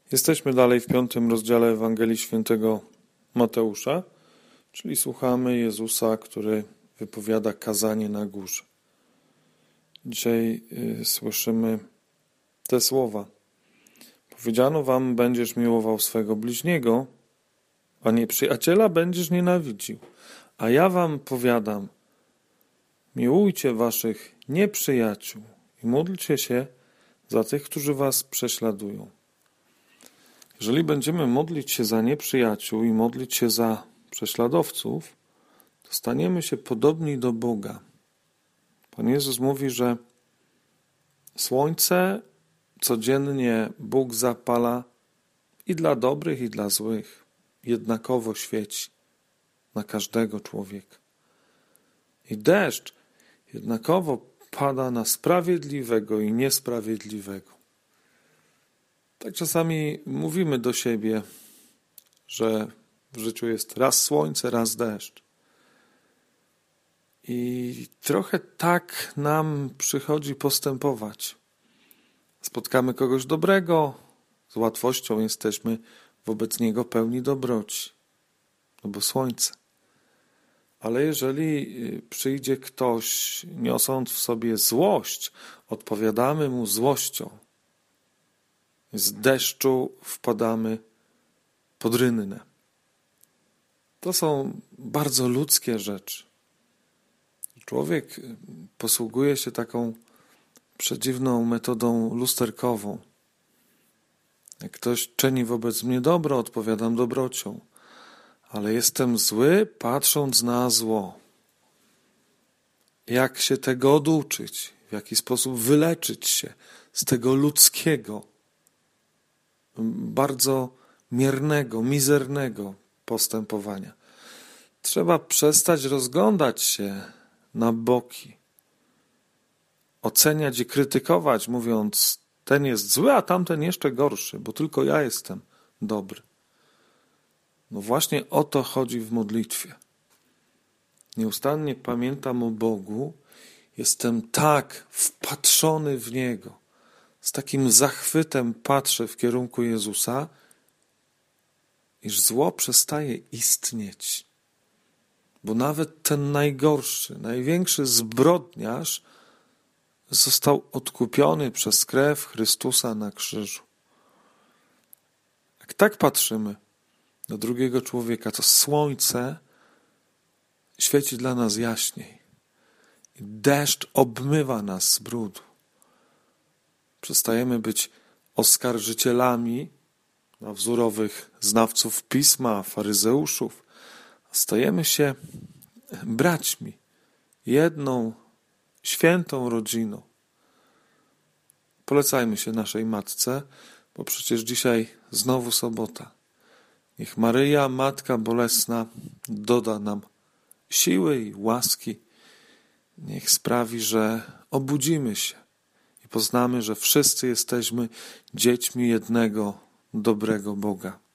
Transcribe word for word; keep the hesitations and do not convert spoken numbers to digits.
Jesteśmy dalej w piątym rozdziale Ewangelii Świętego Mateusza, czyli słuchamy Jezusa, który wypowiada kazanie na górze. Dzisiaj y, słyszymy te słowa. Powiedziano wam, będziesz miłował swego bliźniego, a nieprzyjaciela będziesz nienawidził. A ja wam powiadam, miłujcie waszych nieprzyjaciół i módlcie się za tych, którzy was prześladują. Jeżeli będziemy modlić się za nieprzyjaciół i modlić się za prześladowców, to staniemy się podobni do Boga. Pan Jezus mówi, że słońce codziennie Bóg zapala i dla dobrych, i dla złych. Jednakowo świeci na każdego człowieka. I deszcz jednakowo pada na sprawiedliwego i niesprawiedliwego. Tak czasami mówimy do siebie, że w życiu jest raz słońce, raz deszcz. I trochę tak nam przychodzi postępować. Spotkamy kogoś dobrego, z łatwością jesteśmy wobec niego pełni dobroci, no bo słońce. Ale jeżeli przyjdzie ktoś, niosąc w sobie złość, odpowiadamy mu złością. Z deszczu wpadamy pod rynnę. To są bardzo ludzkie rzeczy. Człowiek posługuje się taką przedziwną metodą lusterkową. Jak ktoś czyni wobec mnie dobro, odpowiadam dobrocią. Ale jestem zły, patrząc na zło. Jak się tego oduczyć? W jaki sposób wyleczyć się z tego ludzkiego, bardzo miernego, mizernego postępowania? Trzeba przestać rozglądać się na boki. Oceniać i krytykować, mówiąc, ten jest zły, a tamten jeszcze gorszy, bo tylko ja jestem dobry. No właśnie o to chodzi w modlitwie. Nieustannie pamiętam o Bogu, jestem tak wpatrzony w Niego, z takim zachwytem patrzę w kierunku Jezusa, iż zło przestaje istnieć. Bo nawet ten najgorszy, największy zbrodniarz został odkupiony przez krew Chrystusa na krzyżu. Jak tak patrzymy do drugiego człowieka, to słońce świeci dla nas jaśniej. I deszcz obmywa nas z brudu. Przestajemy być oskarżycielami na wzórowych znawców pisma, faryzeuszów. Stajemy się braćmi, jedną świętą rodziną. Polecajmy się naszej Matce, bo przecież dzisiaj znowu sobota. Niech Maryja, Matka Bolesna, doda nam siły i łaski. Niech sprawi, że obudzimy się i poznamy, że wszyscy jesteśmy dziećmi jednego dobrego Boga.